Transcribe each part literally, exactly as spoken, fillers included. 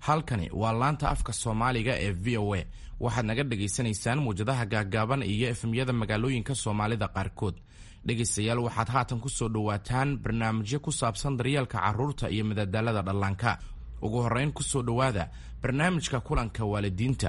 halkani waa laanta afka Soomaaliga ee V O A. waxaad naga dhageysanaysaan muujadaha gaagaaban iyo efemyada magaalooyinka Soomaalida qaarkood. dhegeystayaal waxaad haatan ku soo dhawaataan barnaamijyo ku saabsan daryeelka carruurta iyo madadaalada dhallaanka. ugu horeyn ku soo dhawaada barnaamijka kulanka waalidiinta.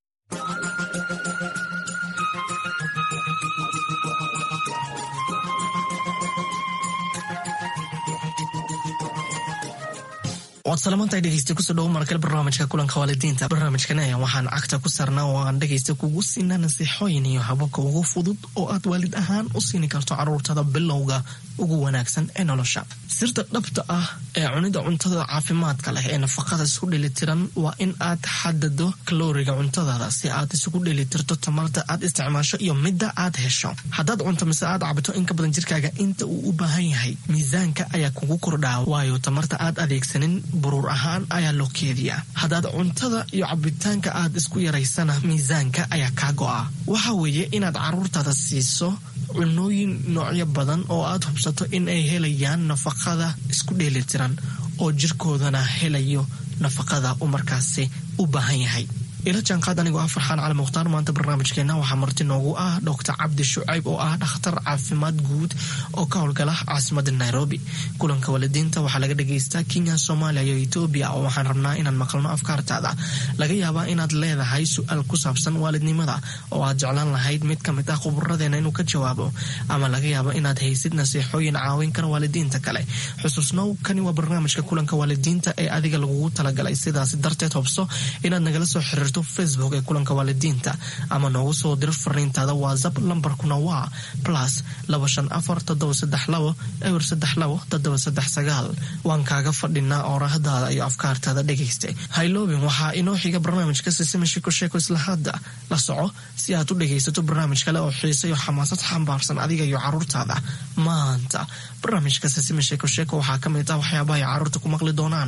waad salaamaantahay dhegeysta kusoo dhawo markale barnaamijka kulanka waalidiinta. barnaamijkan ayaa waxaan cagta ku saarnaa oo aan dhegeysta kugu siinaa nasiixooyin iyo hababka ugu fudud oo aad waalid ahaan u siini karto carruurtada bilowga ugu wanaagsan ee nolosha. sirta dhabta ah ee cunida cuntada caafimaadka leh ee nafaqada isku dheelitiran waa in aad xadado kalooriga cuntadaada si aad isugu dheelitirto tamarta aad isticmaasho iyo midda aad hesho. haddaad cunto mise aad cabito in ka badan jirkaaga inta uu u baahan yahay, miisaanka ayaa kugu kordhaa, waayo tamarta aad adeegsanin buruur ahaan ayaa loo keediyaa. haddaad cuntada iyo cabitaanka aad isku yaraysana, miisaanka ayaa kaa go'a. waxa weeye inaad carruurtaada siiso cunooyin noocyo badan oo aad hubsato in ay helayaan nafaqada isku dheelitiran oo jirkoodana helayo nafaqada uu markaasi u baahan yahay. ila jaanqaad anigoo ah Farxaan Cali Mukhtaar. maanta barnaamijkeena waxaa marti noogu ah doctor Cabdi Shucayb oo ah dhakhtar caafimaad guud oo ka howlgala caasimadda Nairobi. kulanka waalidiinta waxaa laga dhageystaa Kenya, Soomaaliya iyo Ethiopia, oo waxaan rabnaa inaan maqalno afkaartaada. laga yaabaa inaad leedahay su-aal ku saabsan waalidnimada oo aad jeclaan lahayd mid ka mid ah khubaradeena inuu ka jawaabo, ama laga yaabo inaad haysid nasiixooyin caawin kara waalidiinta kale. xusuusnow, kani waa barnaamijka kulanka waalidiinta ee adiga lagugu talagalay, sidaas darteed hubso inaad nagala soo xiriirto Facebook ee kulanka waalidiinta ama noogu soo dir fariintaada WhatsApp. lambarkuna waa plus laba shan afar toddoba saddex labo eber saddex labo toddoba saddex sagaal. waan kaaga fadhinaa oorahadaada iyo afkaartaada dhegeysta. hayloobin, waxaa inoo xiga barnaamijka Sisima Shiko Sheeko. isla hadda la soco si aad u dhegeysato barnaamij kale oo xiiso iyo xamaasad xambaarsan adiga iyo carruurtaada. maanta barnaamijka Sisima Shiko Sheeko waxaa ka mid ah waxyaabaha ay carruurta ku maqli doonaan.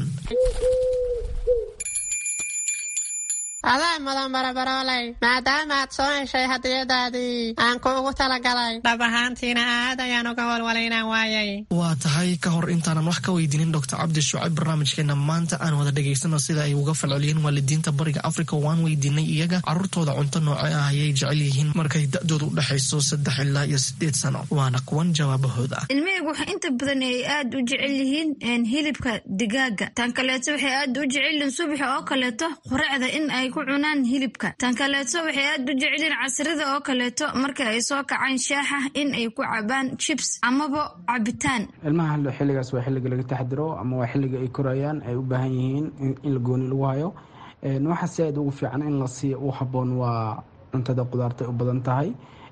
adaa madan barabaroolay, maadaama aad soo heshay hadiyadaadii aan kuugu talagalay, dhab ahaantiina aad ayaan uga walwalaynaan waayay. waa tahay ka hor intaanan wax ka weydiinin doctor Cabdi Shucayb, barnaamijkeena maanta aan wada dhegaysano sida ay uga falceliyeen waalidiinta bariga Afrika. waan weydiinay iyaga carruurtooda cunto noocee ah ayay jecel yihiin markay da-doodu u dhexayso saddex ilaa iyo sideed sano. waana kuwan jawaabahooda. ilmihaygu waxa inta badan ay aad u jecel yihiin hilibka digaaga. tan kaleeto waxay aad u jecel yihiin subaxa oo kaleeto quraacda in ay ku cunaan hilibka. tan kaleeto waxay aad u jecelin casrida oo kaleeto marka ay soo kacaan shaaxa in ay ku cabaan chips amaba cabitaan. ilmaha xilligaas waa xilliga laga taxadiro ama waa xilliga ay korayaan, ay u baahan yihiin in la gooni lagu hayo. waxa si aad ugu fiican in la siiyo u habboon waa cuntada qudaarta u badan tahay,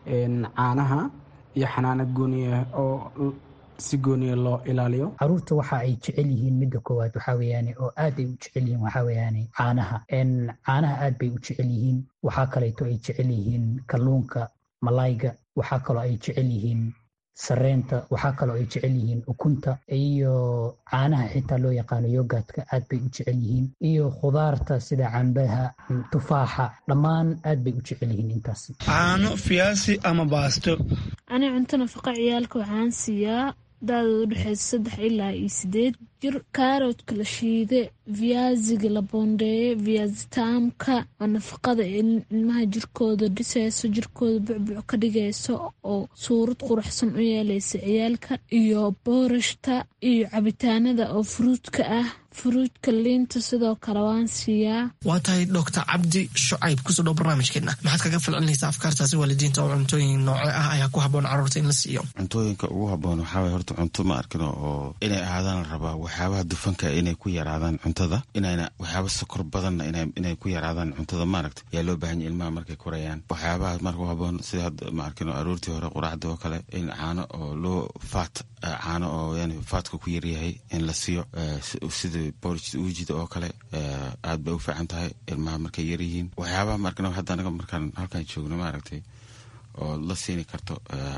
caanaha iyo xanaanad gooniya oo si gooniya loo ilaaliyo. caruurta waxa ay jecel yihiin midda koowaad waxaa weeyaan oo aad ay u jecel yihiin waxaa weeyaan caanaha. caanaha aad bay u jecel yihiin. waxaa kaleeto ay jecel yihiin kalluunka, malayga. waxaa kaloo ay jecel yihiin sareenta. waxaa kaloo ay jecel yihiin ukunta iyo caanaha xitaa loo yaqaano yogaadka aad bay u jecel yihiin, iyo khudaarta sida cambaha, tufaaxa, dhammaan aad bay u jecel yihiin intaas. caano, fiyaasi ama baasto. ani cunto nafaqa ciyaalka waxaan siiyaa daadooda udhexeysa saddex ilaa iyo sideed jir. kaaroodka la shiide, viyaasiga la boondeeye, viyaasitaamka oo nafaqada ilmaha jirkooda dhisayso, jirkooda bucbuc ka dhigayso oo suurad quruxsan u yeelaysa ciyaalka, iyo boorashta iyo cabitaanada oo furuudka ah. furuudka liinta sidoo kale waan siiyaa. waa tahay doctor Cabdi Shucayb, kusoo dhow barnaamijkeena. maxaad kaga falcelinaysaa afkaartaasi waalidiinta oo cuntooyin nooce ah ayaa ku habboon carruurta in la siiyo? cuntooyinka ugu habboon waxaa waye horta cunto ma arkino oo inay ahaadaan la rabaa waxyaabaha dufanka inay ku yaraadaan cuntada, inayna waxyaaba sokor badanna inay ku yaraadaan cuntada maaragta yaa loo baahan yahay ilmaha markay korayaan. waxyaabaha marka u habboon sida hadda ma arkino aroortii hore quraacda oo kale in caano oo loo faat caano oo yani faatka ku yaryahay in la siiyo, sida boorjida oo kale aad bay u fiican tahay ilmaha markay yar yihiin. waxyaabaha markana hadda anaga markaan halkaan joogno maaragtay oo la siini karto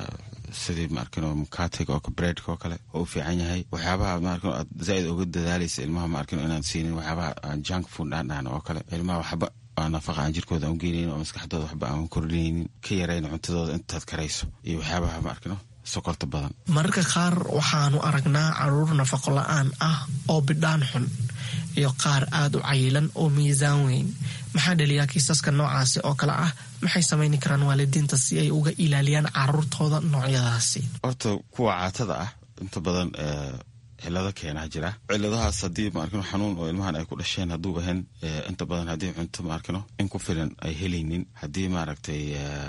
sidii maarkano mukatiga oo breadka oo kale oo u fiican yahay. waxyaabaha maarkano aad zaaid uga dadaalaysa ilmaha maarkano inaan siinin waxyaabaha junk food dhaan dhaan oo kale. ilmaha waxba aan nafaqa aan jirkooda aan geenaynin oo maskaxdooda waxba aan kordhinaynin, ka yarayna cuntadooda intaad karayso iyo waxyaabaha maarkano sokorta badan. mararka qaar waxaanu aragnaa caruur nafaqo la-aan ah oo bidhaan xun. iyo qaar aada u cayilan oo miisaan weyn. maxaa dhaliyaa kiisaska noocaasi oo kale ah? maxay samayni karaan waalidiinta si ay uga ilaaliyaan caruurtooda noocyadaasi? horta kuwa caatada ah inta badan cilado keenaa jira. ciladahaas haddii ma arkino xanuun oo ilmahan ay ku dhasheen hadduu ahayn inta badan haddii cunto ma arkino in ku filan ay helaynin, haddii maaragtay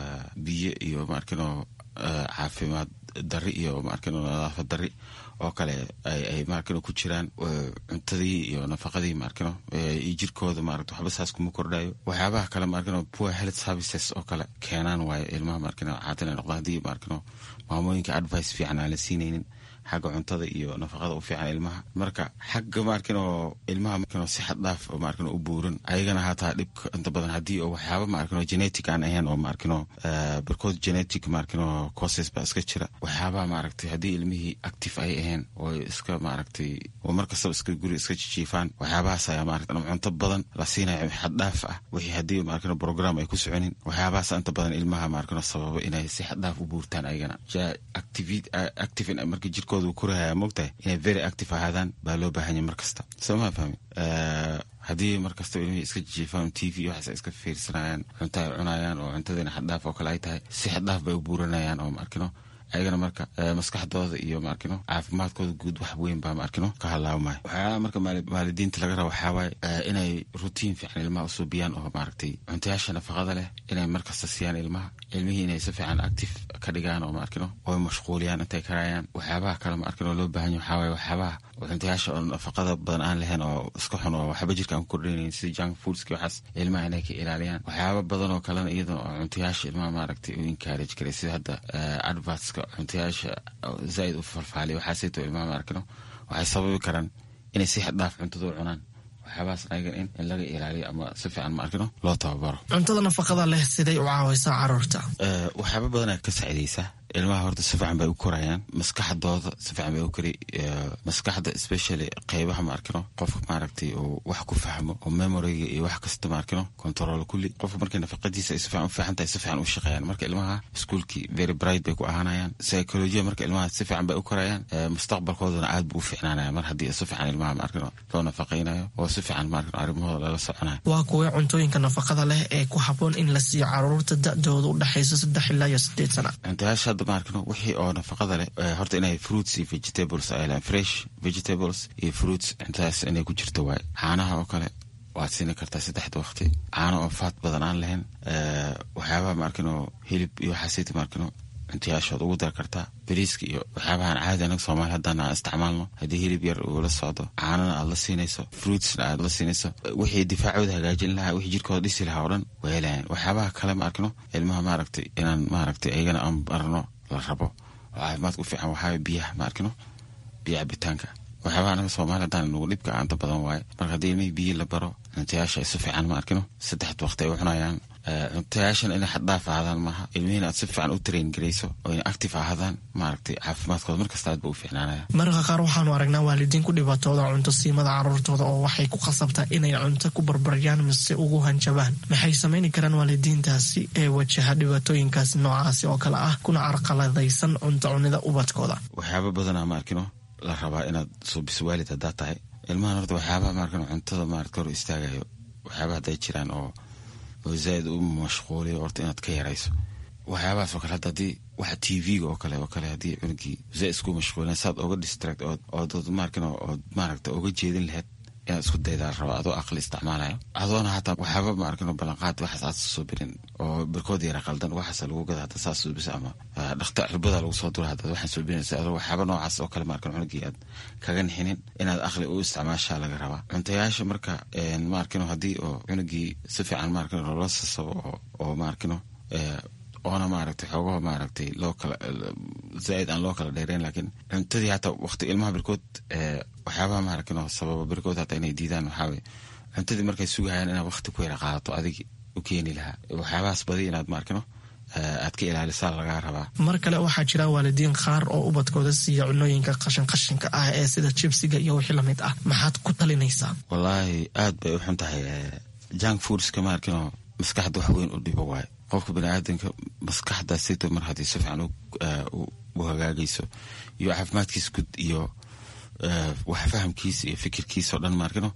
biyo iyo ma arkino caafimaad dari iyo ma arkino nadaafad dari oo kale ay ay ma arkino ku jiraan, cuntadii iyo nafaqadii ma arkino iyo jirkooda ma arkino waxba saas kuma kordhayo. waxyaabaha kale ma arkino poor health services oo kale keenaan waaye ilmaha ma arkino caadina noqda haddii ma arkino maamooyinka advice fiican aan la siinaynin xagga cuntada iyo nafaqada u fiican ilmaha. marka xagga ma arkino ilmaha markino si xad dhaaf oo ma arkino u buuran ayagana hataa dhibka inta badan haddii oo waxyaaba ma arkino genetic aan ahayn oo ma arkino because genetic ma arkino causes ba iska jira. waxyaaba ma aragtay haddii ilmihii active ay ahayn oo iska ma aragtay oo markasta iska guri iska jiifaan, waxyaabahaas ayaa ma aragtay cunto badan la siinayo xad dhaaf ah wixii haddii ma arkino program ay ku soconin. waxyaabahaas inta badan ilmaha ma arkino sababa inay si xad dhaaf u buurtaan ayagana activity active in markii jirko kurahaya mogtahay inay very active ahaadaan baa loo baahanya markasta. soo ma fahmi haddii markasta ilmihii iska jiifaan t v waxaas iska fiirsanayaan, cunto ay cunayaan oo cuntadina xaddhaaf oo kale ay tahay, si xaddhaaf bay u buuranayaan oo ma arkino ayagana marka maskaxdooda iyo ma arkino caafimaadkooda guud wax weyn baa ma arkino ka halaawmaayo. waxyaalaha marka waalidiinta laga raba waxaa waaye inay routine fiican ilmaha u suubiyaan oo maaragtay cuntayaasha nafaqada leh inay markasta siiyaan ilmaha, ilmihii inay si fiican active ka dhigaan oo ma arkino oo mashquuliyaan intay karayaan. waxyaabaha kale ma arkino loo baahan yahay waxaa waaye waxyaabaha cuntayaasha oo nafaqada badan aan lahayn oo iska xun oo waxba jirka aan ku kordhaynayn sida junk foodski waxaas ilmaha inay ka ilaaliyaan. waxyaaba badan oo kalena iyadoo cuntayaasha ilmaha maaragtay u encourage karay sida hadda adverts cuntayaasha zaaid u farfaaliya waxaasayto ilmaha ma arkino waxay sababi karaan inay si xad dhaaf cuntada u cunaan. waxyaabahaas ayagan in in laga ilaaliyo ama si fiican ma arkino loo tababaro. cuntada nafaqada leh siday u caawaysaa caruurta? waxyaaba badan aad ka saacidaysaa ilmaha. horta si fiican bay u korayaan, maskaxdooda si fiican bay u kori. maskaxda especially qeybaha ma arkino qofka maaragtay oo wax ku fahmo oo memoryga iyo wax kasta ma arkino control kulli. qofka markay nafaqadiisa ay si fiican u fiican tahay si fiican u shaqeeyaan. marka ilmaha iskuulkii very bright bay ku ahaanayaan. psychology marka ilmaha si fiican bay u korayaan, mustaqbalkoodana aad buu u fiicnaanaya mar haddii si fiican ilmaha ma arkino loo nafaqeynayo oo si fiican ma arkino arrimahooda lala soconayo. waa kuwa cuntooyinka nafaqada leh ee ku habboon in la siiyo caruurta da-dooda u dhexaysa saddex ilaa iyo sideed sana? cuntayaasha hadda ma arkino wixii oo nafaqada leh horta inay fruits iyo vegetables ay leeyihiin, fresh vegetables iyo fruits intaas inay ku jirto waaye. caanaha oo kale waad siini kartaa saddexda waqti, caano oo faat badan aan lahayn. waxyaabaha ma arkino hilib iyo waxaasayta ma arkino cuntayaashood ugu dar kartaa. bariiska iyo waxyaabahan caadi anaga soomaali haddaan aan isticmaalno haddii hilib yar uu la socdo, caanana aad la siinayso, fruitsna aad la siinayso, wixii difaacooda hagaajin lahaa, wixii jirkooda dhisi lahaa oo dhan way helayan. waxyaabaha kale ma arkino ilmaha maaragtay inaan maaragtay ayagana aan barno la rabo oo caafimaadka u fiican waxaa biyaha ma arkino biyo cabitaanka. waxyaabaha anaga soomaali haddaan nagu dhibka aanta badan waaye. marka haddii ilmihii biyo la baro cuntayaasha ay si fiican ma arkino saddexda waqti ay u cunayaan. cuntayaashan inay xaddhaaf ahaadaan maaha, ilmihiina aad si fiican u train garayso oo inay active ahaadaan maaragtay caafimaadkooda markasta aad ba u fiicnaanaya. mararka qaar waxaanu aragnaa waalidiin ku dhibaatooda cunto siimada caruurtooda oo waxay ku khasabtaa inay cunto ku barbaryaan mise ugu hanjabaan. maxay samayni karaan waalidiintaasi ee wajaha dhibaatooyinkaasi noocaasi oo kale ah kuna carqaladaysan cunto cunida ubadkooda? waxyaaba badanaa ma arkino la rabaa inaad suubiso waalid haddaad tahay. ilmahan horta waxyaabaha ma arkino cuntada maaragta hor istaagayo waxyaaba hadday jiraan oo oo zaaid u mashquuliyo horta inaad ka yarayso. waxyaabahaas oo kale hadda haddii waxa t v-ga oo kale oo kale haddii cunugii zaaid isku mashquulina saad oga distract ood ood maarkino ood maaragta oga jeedin lahayd inaad isku daydaa raba adoo aqli isticmaalayo adoona hataa waxyaaba ma arkino ballanqaad waxaas aad soo birin oo barkood yara qaldan waxaas lagu gada hadda saas soo bisa ama dhakhtar cirbada lagu soo dura hadda waxaan soo birinaysa adoo waxyaaba noocaas oo kale ma arkino cunugii aad kaga nixinin inaad aqli u isticmaashaa laga rabaa. cuntayaasha marka ma arkino haddii oo cunugii si fiican ma arkino loola sasabo oo oo ma arkino oona maaragtay xoogaha maaragtay loo kala zaaid aan loo kala dheereyn laakiin cuntadii hataa waqti ilmaha birkood waxyaabaha ma arkino sababa birkood hataa inay diidaan waxaa weye cuntadii markay sugahayaan inaad waqti ku yara qaadato adig u keeni lahaa. waxyaabahaas badi inaad ma arkino aad ka ilaalisaa lagaa rabaa. mar kale waxaa jira waalidiin qaar oo ubadkooda siiya cunooyinka qashin qashinka ah ee sida jibsiga iyo wixii lamid ah. maxaad ku talinaysaa? wallaahi aad bay u xun tahay junk foodska ma arkino maskaxda wax weyn u dhibo waaye. qofka baniaadanka maskaxda sito mar haddii si fiican u hagaagayso iyo caafimaadkiisa gud iyo wax fahamkiisa iyo fikirkiisa oo dhan ma arkino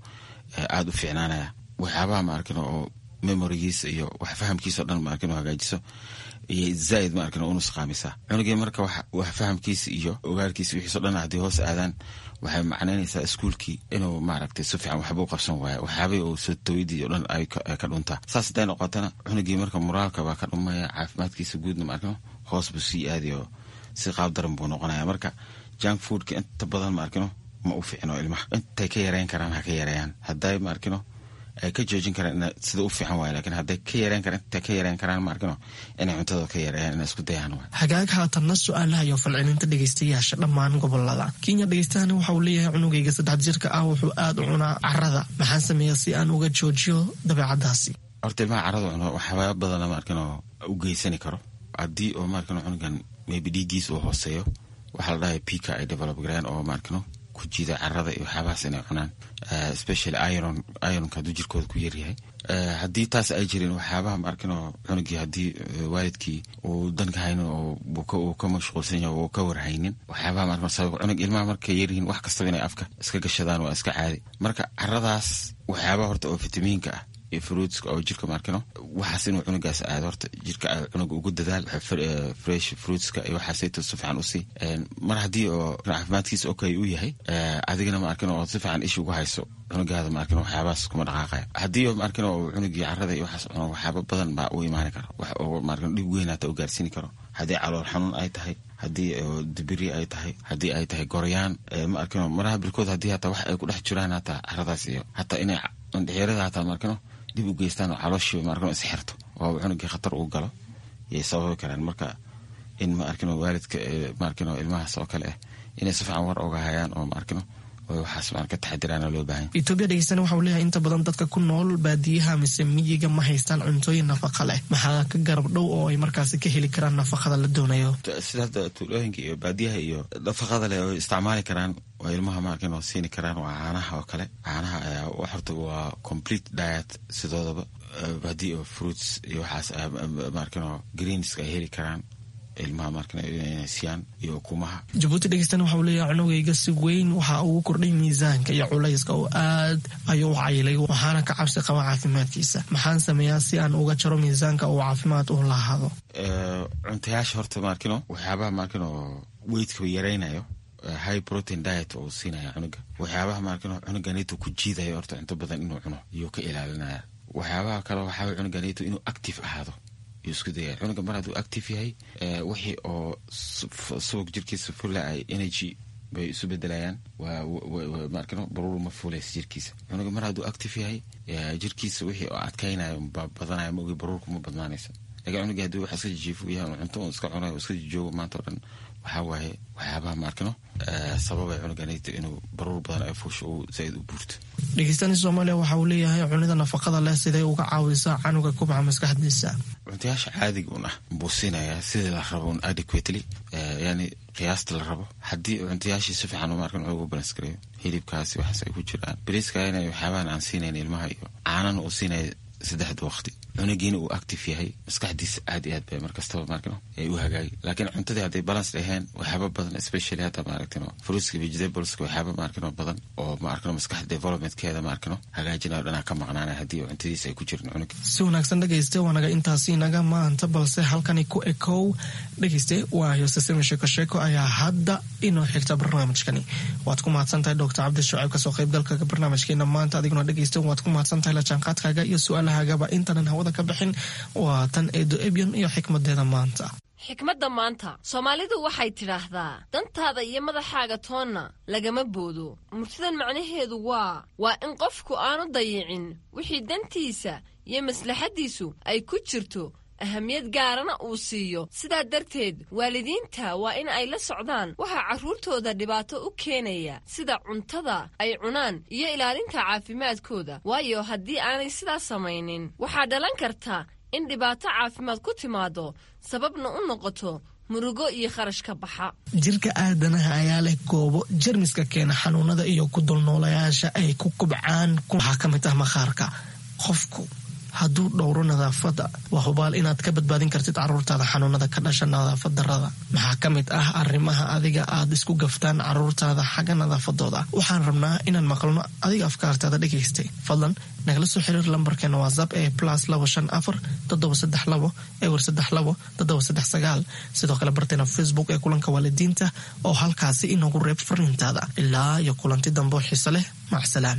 aad u fiicnaanaya waxyaabaha ma arkino oo memorigiisa iyo wax fahamkiisa dhan ma arkino hagaajiso iyo zaid ma arkino uu saqaamisa cunugii marka wax wax fahamkiisa iyo ogaalkiisa wixiisa dhan hadii hoos aadaan waxay macnaynaysaa iskuulkii inuu maaragtay si fiican waxba u qabsan waayo waxyaabay uu soo tawidii oo dhan ay ka dhuntaa saas haday noqotana cunugii marka moraalka baa ka dhumaya caafimaadkiisa guudna ma arkino hoos buu sii aadayo si qaab daran buu noqonaya marka junk foodka inta badan ma arkino ma u fiicno ilmaha intay ka yareyn karaan ha ka yareeyaan hadday ma arkino ay ka joojin karaan sida u fiican waayo laakiin hadday ka yareyn karaan intay ka yareyn karaan ma arkino inay cuntada ka yareeyaan inay isku dayaan waayo hagaag haatanna su-aalaha iyo falcelinta dhegeystayaasha dhammaan gobolada Kenya dhegeystayaana waxa uu leeyahay cunugayga saddex jirka ah wuxuu aad u cunaa carrada maxaan sameeyaa si aan uga joojiyo dabeecadaasi horta ilmaha carrada cuno waxyaaba badan ma arkino u geysani karo haddii oo ma arkino cunugan maybe dhiiggiisa uu hooseeyo waxaa la dhahay pika ay develop gareen oo ma arkino ku jiida carrada iyo waxyaabahaas inay cunaan especially iron ironka hadduu jirkooda ku yaryahay haddii taas ay jirin waxyaabaha ma arkino cunugii haddii waalidkii uu danka haynin oo uu ka mashquulsan yahay oo ka warhaynin waxyaabaha ma arkino sabab cunug ilmaha markay yaryihiin wax kastaba inay afka iska gashadaan waa iska caadi marka carradaas waxyaabaha horta oo fitamiinka ah iyo fruitska oo jirka ma arkino waxaas inuu cunugaas aado horta jirka cunuga ugu dadaal fresh fruitska iyo waxaasayto si fiican u sii mar haddii oo caafimaadkiisa okay u yahay adigana ma arkino oo si fiican ish ugu hayso cunugaada ma arkino waxyaabahaas kuma dhaqaaqaya haddii ma arkino cunugii carrada iyo waxaas cuno waxyaaba badan baa u imaani kara wax oo ma arkino dhib weyn hata u gaarsiini karo haddii calool xanuun ay tahay haddii dibiri ay tahay haddii ay tahay goryaan ma arkino maraha birkood haddii hata wax ay ku dhex jiraan hata carradaas iyo hata inay dhexyarada hata ma arkino dib u geystaan oo calooshii ma arkino is xirto oo cunugii khatar uu galo yay sababi karaan marka in ma arkino waalidka ma arkino ilmahaas oo kale ah inay si fiican war oga hayaan oo ma arkino waxaas ma arka taxadiraan loo baahan Ethiopia dhegeystayaal waxa uu leeyahay inta badan dadka ku nool baadiyaha mise miyiga ma haystaan cuntooyin nafaqo leh maxaa ka garab dhow oo ay markaasi ka heli karaan nafaqada la doonayo sida tuulooyinka iyo baadiyaha iyo nafaqada leh oo isticmaali karaan waa ilmaha ma arkino siini karaan waa caanaha oo kale caanaha ayaa horta waa complete diet sidoodaba baadiyo fruits iyo waxaas ma arkino greens ay heli karaan ilmaha markana inay siiyaan iyo ukumaha Djibouti dhegeystayaal waxa uu leeyahay cunugayga si weyn waxa uu kordhay miisaanka iyo culayska oo aad ayuu caylay waxaana ka cabsi qaba caafimaadkiisa maxaan sameeyaa si aan uga jaro miisaanka oo caafimaad u lahaado ee cuntayaasha horta markino waxyaabaha markino weight-ka yareynayo high protein diet oo siinaya cunuga waxyaabaha markino cunuganitu ku jiidayo horta inta badan inuu cuno iyo ka ilaalinaya waxyaabaha kale waxa cunuganitu inuu active ahaado isku dayay cunuga mar hadduu active yahay wixii oo subag jirkiisa fulla ay energy bay isu bedelayaan waa markano baruur ma fuulays jirkiisa cunuga mar hadduu active yahay jirkiisa wixii oo adkaynayo badanayo ma ogi baruurku ma badnaanaysa laakiin cunuga hadduu wax iska jiifu yahay cunto uu iska cunayo iska joogo maanta oo dhan waxaa waaye waxyaabaha markano sababay cunuganayta inuu baruur badan ay fuusho uu zaid u buurto dhegeystayaasha Soomaaliya waxa uu leeyahay cunida nafaqada leh siday uga caawisaa canuga kubca maskaxdiisa cuntayaasha caadiga ah buusinaya sida la rabo adequately yani qiyaasta la rabo haddii cuntayaashii si fiican u markan ugu balance gareeyo hilibkaasi waxaas ay ku jiraan bariiska inay waxyaabahan aan siinayn ilmaha iyo caanan uu siinay saddexda waqti cunugiina uu active yahay maskaxdiisa aad iyo aad bay markastaba markano ay u hagaagi laakiin cuntadii hadday balance lahayn waxyaaba badan especially hadda maaragtino fruitska vegetables waxyaaba maarkano badan oo maarkano maskaxda developmentkeeda maarkano hagaajinayo dhanaa ka maqnaanaya haddii cuntadiisa ay ku jirin cunug si wanaagsan dhegeyste waanaga intaasi naga maanta balse halkani ku ekow dhegeyste waayo sisimi sheeko sheeko ayaa hadda inoo xigta barnaamijkani waad ku mahadsantahay doctor cabdi shucayb kasoo qaybgalka barnaamijkeena maanta adiguna dhegeyste waad ku mahadsantahay la jaanqaadkaaga iyo su-aalahagaba intanan hawada ka bixin waa tan eedo ebyon iyo xikmadeeda maanta xikmadda maanta soomaalidu waxay tidhaahdaa dantaada iyo madaxaaga toonna lagama boodo murtidan macnaheedu waa waa in qofku aanu dayicin wixii dantiisa iyo maslaxaddiisu ay ku jirto ahamiyad gaarana uu siiyo sidaa darteed waalidiinta waa in ay la socdaan waxa carruurtooda dhibaato u keenaya sida cuntada ay cunaan iyo ilaalinta caafimaadkooda waayo haddii aanay sidaas samaynin waxaa dhalan karta in dhibaato caafimaad ku timaado sababna u noqoto murugo iyo kharash ka baxa jirka aadanaha ayaa leh goobo jermiska keena xanuunada iyo ku dulnoolayaasha ay ku kubcaan waxaa ka mid ah maqaarka qofku hadduu dhowro nadaafadda waa hubaal inaad ka badbaadin kartid caruurtaada xanuunada ka dhasha nadaafad darrada. maxaa ka mid ah arrimaha adiga aad isku gaftaan caruurtaada xagga nadaafadooda? waxaan rabnaa inaan maqalno adiga afkaartaada dhegaystay. fadlan nagala soo xiriir lambarkeena whatsapp ee plus labo shan afar toddoba saddex labo ewer saddex labo toddoba saddex sagaal. sidoo kale barteena facebook ee kulanka waalidiinta oo halkaasi inoogu reeb fariintaada. ilaa iyo kulanti dambe oo xiiso leh. macsalaam.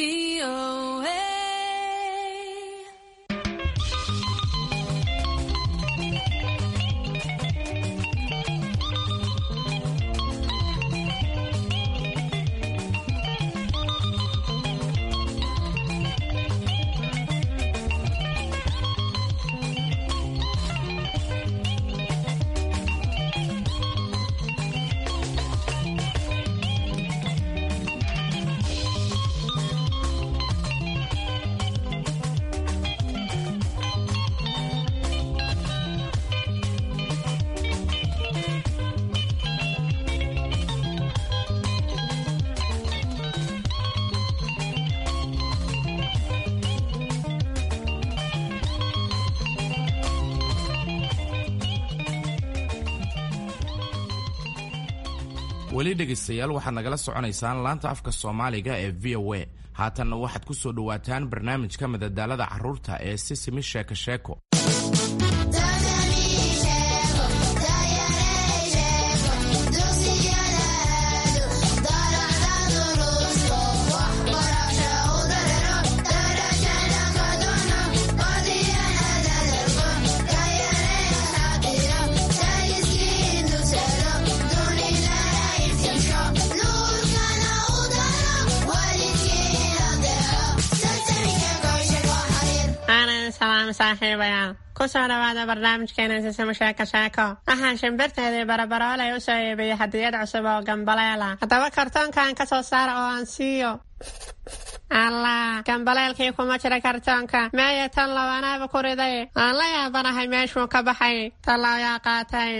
weli dhegaystayaal waxaad nagala soconaysaan laanta afka soomaaliga ee v o a. haatanna waxaad ku soo dhowaataan barnaamijka madadaalada carruurta ee sisimi sheeko sheeko. saaxiibayaal ku soo dhawaada barnaamijkeena sisimo sheeko sheeko. waxaan shimbirteedii barabaroolay u soo iibiyey hadiyad cusub oo gambaleela. haddaba kartoonkan ka soo saara oo aan siiyo. allah, gambaleelkii kuma jira kartoonka. meeye tan labanaaba ku riday. aan la yaabanahay meeshuu ka baxay. talaayaa qaatay.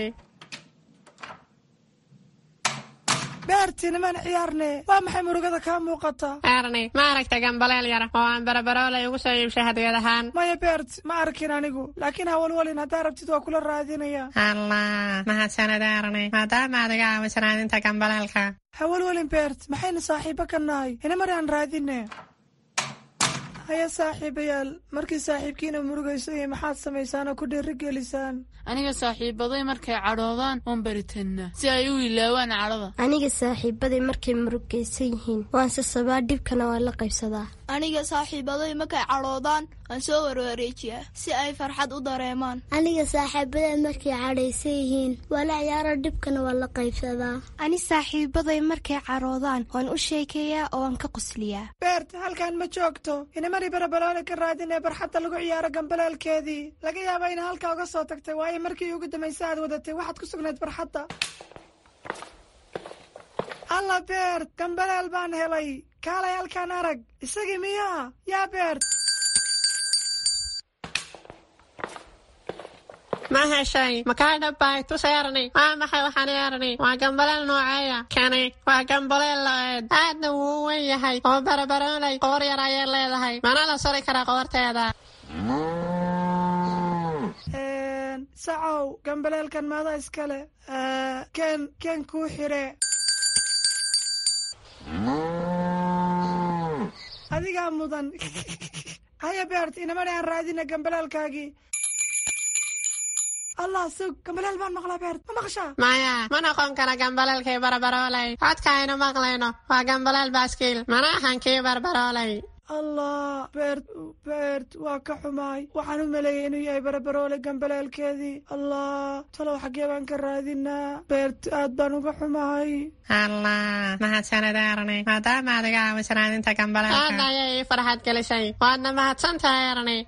beerti niman ciyaarne waa maxay murugada kaa muuqata? erni ma aragta gambaleel yara oo aan barabaroolay ugu soo iibshay hadiyad ahaan? maya beert ma arkin anigu, laakiin hawalwalin haddaa rabtid waa kula raadinaya. allah, mahadsanid erni, maadaama adiga aawisan raadinta gambaleelka. hawalwalin beert, maxayna saaxiibo ka nahay inamari aan raadine. haya saaxiibayaal, markii saaxiibkiina murugayso iyo maxaad samaysaan oo ku dhiirigelisaan? aniga saaxiibaday markay cadhoodaan oon baritanna si ay u ilaawaan cadhada. aniga saaxiibaday markay murugaysan yihiin waan sasabaa, dhibkana waan la qaybsadaa. aniga saaxiibaday markay cadhoodaan waan soo warwareejiyaa si ay farxad u dareemaan. aniga saaxiibaday markay cadhaysan yihiin waan la ciyaaro, dhibkana waan la qaybsadaa. ani saaxiibaday markay cadhoodaan waan u sheekeeyaa oo waan ka qosliyaa. beert halkan ma joogto, inamari barabaroole ka raadin ee barxadda lagu ciyaaro gambaleelkeedii. laga yaaba ina halkaa uga soo tagtay, waayo markii ugu dambaysa aad wadatay waxaad ku sugnayd barxadda. alla beert, gambaleel baan helay. kaalay halkaan arag. isagii miyaa? yaa beert. ma heshay? makaa dhabbay tusay erni. waa maxay waxaan erni? waa gambaleel nooceeya? kani waa gambaleel la-eed, aadna wuu u wen yahay oo barabaroolay qoor yar ayay leedahay, mana la suri karaa qoorteeda. sacow, gambaleelkan maada iskale? ken ken kuu xire. adigaa mudan. haya beert, inamari aan raadina gambaleelkaagii. allah sug, gambaleel baan maqlaa beert, ma maqashaa? maya, ma noqon kara gambaleelkii barbaroolay. codka aynu maqlayno waa gambaleel baaskiil, mana ahan kii barbaroolay. allah, beert beert waa ka xumaay, waxaan u maleeyay inuu yahay barabaroole gambaleelkeedii. allah, talow xaggee baan ka raadinaa? beert aad baan uga xumahay. allah, mahadsanid erni, maadaama adiga aawisan raadinta gambaleelka. aad ayay ii farxad gelisay, waadna mahadsantahay erni.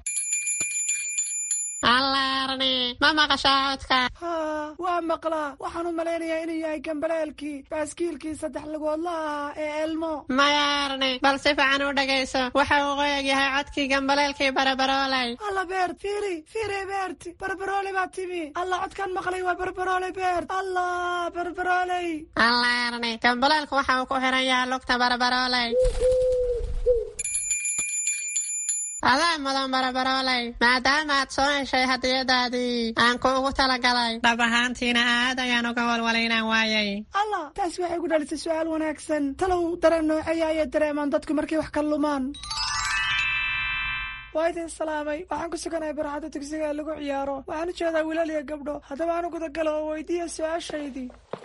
alla erni, ma maqashaa codka? haa, waa maqlaa. waxaan u malaynayaa inuu yahay gambaleelkii baaskiilkii saddex lugoodla ahaa ee elmo. maya erni, bal si fiican u dhagayso. waxa uu u eg yahay codkii gambaleelkii barabaroolay. alla beert, fiiri fiiri beert, barabaroole baa timi. alla, codkaan maqlay waa barabaroole beert. allah, barabarooley. alla erni, gambaleelku waxa uu ku xiran yahay lugta barabarooley. adaa mudan barabaroolay maadaama aad soo heshay hadiyadaadii aan kuugu talagalay dhab ahaantiina aad ayaan uga walwalaynaan waayay allah taas waxay ku dhalisay su-aal wanaagsan talow dareen nooceeya ayay dareemaan dadku markay wax ka lumaan waa idin salaamay waxaan ku suganahay barxadda dugsiga ee lagu ciyaaro waxaan u jeedaa wiilal iyo gabdho haddaba aanu gudagalo oo weydiiya su-aashaydii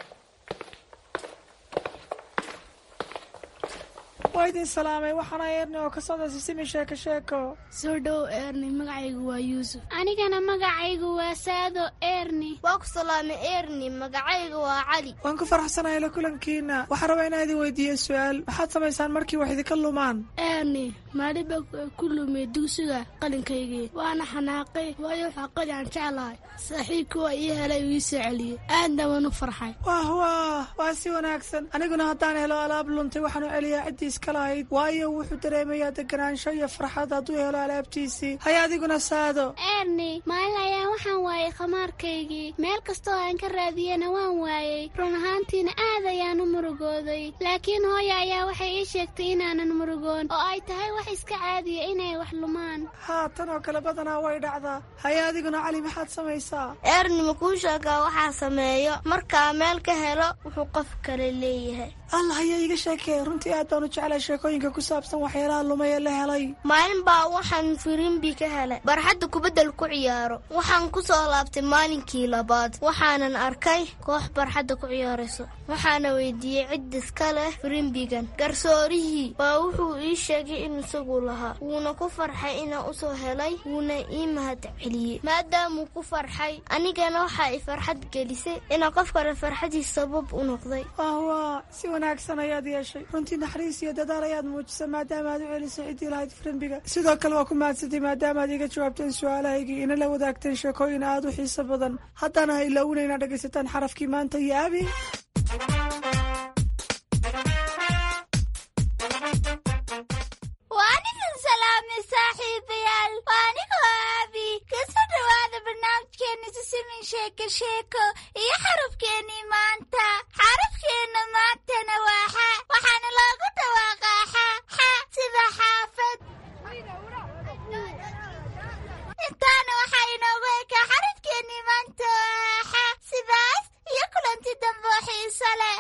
waa idin salaamay waxaana eerni oo ka socda sisimi sheeko sheeko soo dhow eerni magacaygu waa yuusuf anigana magacaygu waa saado eerni waa ku salaamay eerni magacaygu waa cali waan ku faraxsanahay la kulankiina waxaan rabaa inaan idin weydiiyo su-aal maxaad samaysaan markii wax idinka lumaan eerni maaliba ku lumay dugsiga qalinkaygii waana xanaaqay waayo xaqadii aan jeclahay saaxiibkii waa ii helay uu ii soo celiyey aadna waan u farxay wah wah waa si wanaagsan aniguna haddaan helo alaab luntay waxaan u celiyaa ciddiis lahayd waayo wuxuu dareemayaa deganaansho iyo farxad hadduu helo alaabtiisii hay adiguna saado eerni maalin ayaan waxaan waayey khamaarkaygii meel kastoo aan ka raadiyena waan waayey run ahaantiina aad ayaan u murugooday laakiin hooya ayaa waxay ii sheegtay inaanan murugoon oo ay tahay wax iska caadiya inay wax lumaan haa tan oo kale badanaa way dhacdaa hay adiguna cali maxaad samaysaa eerni makuu sheegaa waxaa sameeyo markaa meel ka helo wuxuu qof kale leeyahay allah ayaa iga sheekee runtii aad baan u jeclay sheekooyinka ku saabsan waxyaalaha lumay ee la helay maalin baa waxaan firimbi ka helay barxadda kubaddal ku ciyaaro waxaan ku soo laabtay maalinkii labaad waxaanan arkay koox barxadda ku ciyaarayso waxaana weydiiyey cid iska leh firimbigan garsoorihii baa wuxuu ii sheegay in isagu lahaa wuuna ku farxay inaan usoo helay wuuna ii mahad celiyey maadaamuu ku farxay anigana waxaa i farxad gelisay inaan qof kale farxadiis sabab u noqday si wanaagsan ayaad yeeshay runtii naxariis iyo dadaal ayaad muujisay maadaama aad u celisay ciddii lahayd firimbiga sidoo kale waa ku mahadsantay maadaama aad iga jawaabteen su-aalahaygii ina la wadaagteen sheekooyin aad u xiiso badan haddana ha ilaawina inaad dhegaysataan xarafkii maanta iyo abi waanidin salaamay saaxiibayaal waanigoo abi kasoo dhawaada barnaamijkeena sisimin sheeko sheeko iyo xarafkeenii maanta xarafkeena maantana waa xa waxaana loogu dhawaaqaa xa xa sida xaafad intaana waxaa inoogu ekaa xarafkeenii maanta waa xa sidaas iyo kulanti dambe oo xiiso leh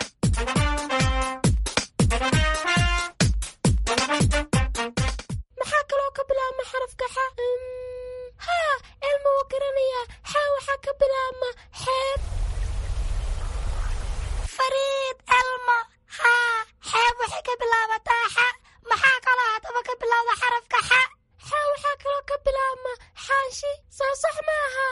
maxaa kaloo ka bilaabma xarafka xa haa elma wuu garanayaa xa waxaa ka bilaabma xeeb fariid elmo haa xeeb waxay ka bilaabataa xa maxaa kaloo haddaba ka bilaabda xarafka xa xa waxaa kaloo ka bilaabma xaashi soo sax maaha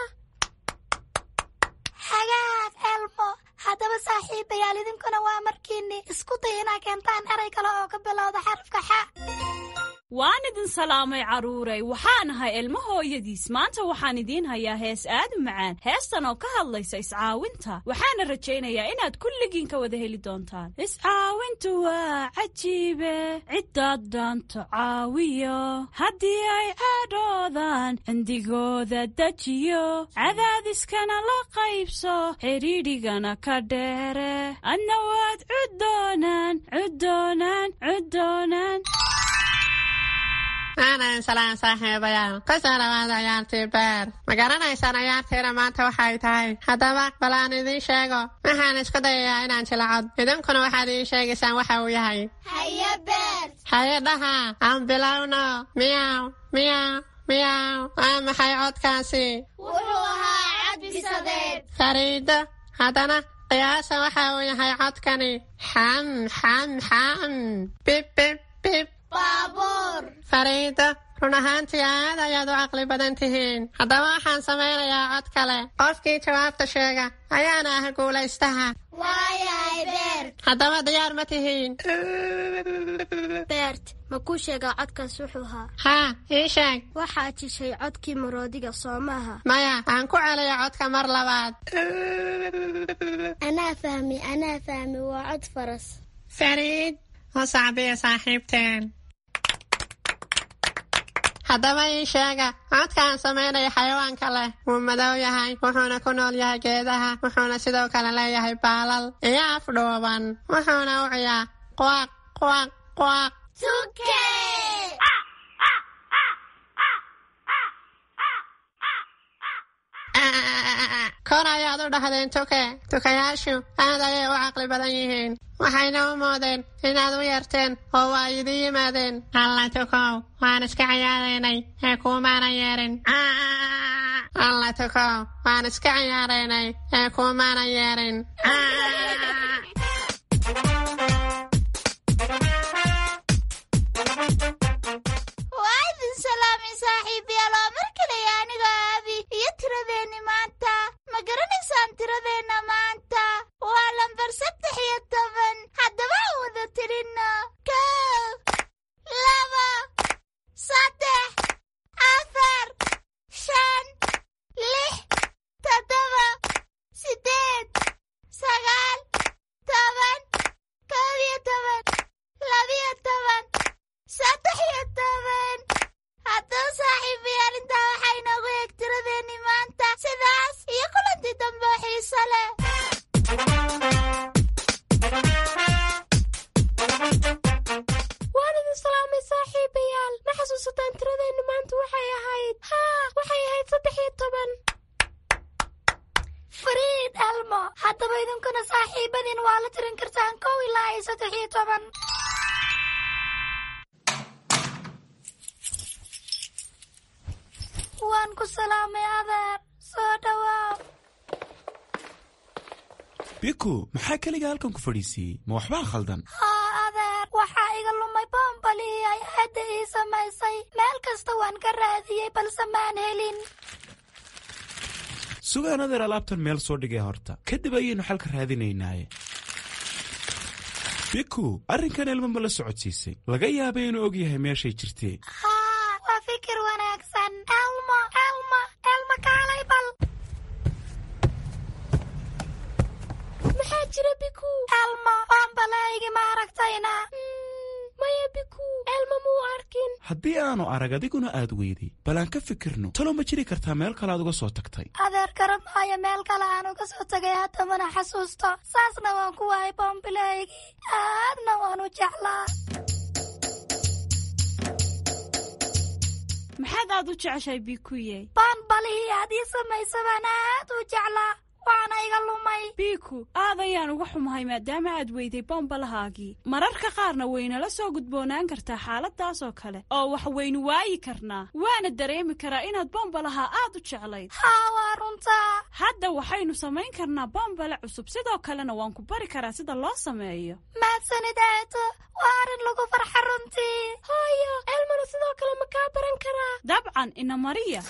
hagaag elmo haddaba saaxiibayaal idinkuna waa markiinni isku day inaa keentaan eray kale oo ka bilowda xarafka xa waan idin salaamay carruuray waxaan ahay ilmo hooyadiis maanta waxaan idiin hayaa hees aad u macaan heestan oo ka hadlaysa iscaawinta waxaana rajaynayaa inaad kulligiin ka wada heli doontaan iscaawintu waa cajiibe ciddaad dhaanto caawiyo haddii ay caadhoodaan cindigooda dejiyo cadaadiskana la qaybso xidhiidhigana ka dheere adna waad cuddoonaan cuddoonaan cuddoonaan aanan salaan saaxiibayaal ka soo dhawaada ciyaartii beer ma garanaysaan ciyaartiina maanta waxay tahay haddaba bal aan idiin sheego waxaan isku dayayaa inaan jilcod idinkuna waxaad ii sheegaysaan waxa uu yahay haye beer haye dhaha aan bilowno miyaw miyaw miyaw waa maxay codkaasi wuxuu ahaa cod bisadeed fariido haddana qiyaasa waxa uu yahay codkani xam xam xam bib bib bib baabuur fariido run ahaantii aad ayaad u caqli badan tihiin haddaba waxaan samaynayaa cod kale qofkii jawaabta sheega ayaana ah guulaystaha waayahay beert haddaba diyaar ma tihiin beert ma kuu sheegaa codkaas wuxuu ahaa haa ii sheeg waxaad jishay codkii maroodiga soo maaha maya aan ku celiya codka mar labaad anaa fahmi anaa fahmi waa cod faras fariid oo sacbiya saaxiibteen haddaba ii sheega codkaan samaynaya xayawaanka leh wuu madow yahay wuxuuna ku nool yahay geedaha wuxuuna sidoo kale leeyahay baalal iyo afdhuuban wuxuuna u ciyaa quwaaq quwaaq quwaaq tuke kor ayaad u dhahdeen tuke tukayaashu aad ayay u caqli badan yihiin waxayna u moodeen inaad u yeerteen oo waa idin yimaadeen alla tukow waan iska ciyaaraynay ee kuumaanan yeerin alla tukow waan iska ciyaaraynay ee kuumaanan yeerin waa idin salaamay saaxiibayaal oo mar kale aniga aabi iyo tiradeenni maanta ma garanaysaan tiradeenna maanta waa lambar saddex iyo toban haddaba aan wada tirinno kow laba saddex afar shan lix toddoba sideed sagaal toban kow iyo toban labiyo toban saddex iyo toban haddaba saaxiibayaal intaa waxaa inoogu eeg tiradeenni maanta sidaas iyo kulantii dambe oo xiiso leh waan idin salaamay saaxiibayaal ma xasuusataan tiradeenni maanta waxay ahayd haa waxay ahayd saddex iyo toban fariid elmo haddaba idinkuna saaxiibadiin waa la tirin kartaan kow ilaa iyo saddex iyo toban waan ku salaamay adeer soo dhawaaw biku maxaa keliga halkan ku fadhiisiiyey ma waxbaa khaldan haa adeer waxaa iga lumay boombalihii ay aadda ii samaysay meel kasta waan ka raadiyey balse maan helin sugaan adeer alaabtan meel soo dhigay horta kadib ayaynu xalka raadinaynaaye biku arrinkan elmo ma la socodsiisay laga yaabay inuu og yahay meeshay jirtee haa waa fikir wanaagsan elmo elmo elmo kaalay bal maxaa jira biku elmo boombalaygi ma aragtayna maya biku elmo muu arkin haddii aanu arag adiguna aad weyday bal aan ka fikirno talo ma jiri kartaa meel kale aad uga soo tagtay adeer garab maayo meel kale aan uga soo tagay hadda mana xasuusto saasna waan ku waayay boombilaygii aadna waan u jeclaa maxaad aad u jeceshahay bikuye boombalihii aad ii samaysa baan aad u jeclaa waana iga lumay biku aad ayaan uga xumahay maadaama aad weyday bombalahaagii mararka qaarna waynala soo gudboonaan kartaa xaaladaas oo kale oo wax waynu waayi karnaa waana dareemi karaa inaad bombalahaa aad u jeclayd haa waa runtaa hadda waxaynu samayn karnaa bombale cusub sidoo kalena waan ku bari karaa sida loo sameeyo mahadsanid eeto waa arrin lagu farxa runtii hooyo elmana sidoo kale ma kaa baran karaa dabcan ina mariya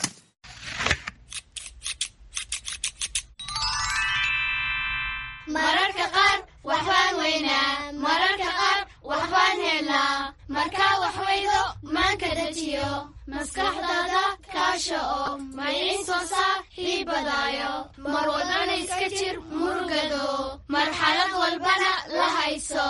mararka qaar waxbaan weynaa mararka qaar waxbaan helnaa markaa wax weydo maanka dejiyo maskaxdaada kaasha oo maydin soo saar hiibadaayo mar walbana iska jir murugado marxalad walbana la hayso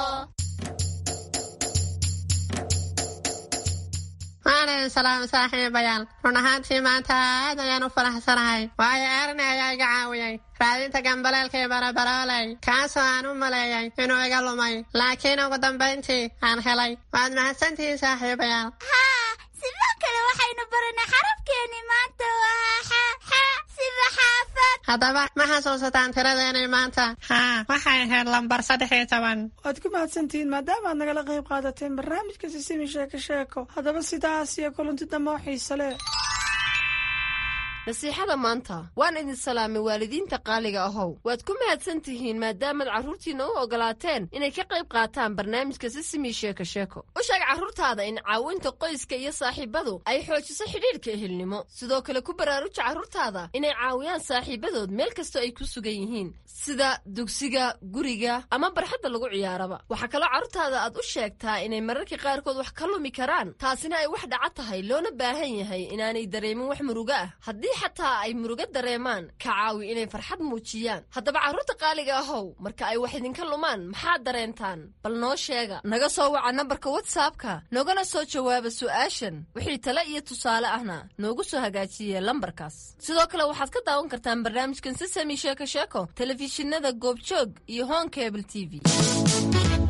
maalin salaam saaxiibayaal run ahaantii maanta aad ayaan u faraxsanahay waayo erni ayaa iga caawiyey raadinta gambaleelka iyo barabarooley kaasoo aan u maleeyay inuu iga lumay laakiin ugu dambayntii aan helay waad mahadsantihiin saaxiibayaal haa sidoo kale waxaynu baranay xarafkeennii maanta waa xa xa sida xaafad haddaba ma xasuusataan tiradeenay maanta haa waxay ahayd lambar saddex iyo toban waad ku mahadsantihiin maadaama aad nagala qayb qaadateen barnaamijka sisimi sheeko sheeko haddaba sidaas iyo kulanti dambe oo xiise leh nasiixada maanta waan idin salaamay waalidiinta qaaliga ahow waad ku mahadsan tihiin maadaamaad carruurtiinna u oggolaateen inay ka qayb qaataan barnaamijka sisimi sheeko sheeko u sheeg carruurtaada in caawinta qoyska iyo saaxiibbadu ay xoojiso xidhiidhka ehelnimo sidoo kale ku baraaruja carruurtaada inay caawiyaan saaxiibbadood meel kastoo ay ku sugan yihiin sida dugsiga guriga ama barxadda lagu ciyaaraba waxaa kaloo carruurtaada aad u sheegtaa inay mararka qaarkood wax ka lumi karaan taasina ay wax dhaca tahay loona baahan yahay inaanay dareemin wax murugo ah haddii xataa ay murugo dareemaan ka caawi inay farxad muujiyaan haddaba carruurta qaaliga ahow marka ay wax idinka lumaan maxaad dareentaan bal noo sheega naga soo waca nambarka watsapka noogana soo jawaaba su'aashan wixii tale iyo tusaale ahna noogu soo hagaajiye lambarkaas sidoo kale waxaad ka daawan kartaan barnaamijkan sisami sheeko sheeko telefishinada goobjoog iyo hon cable t v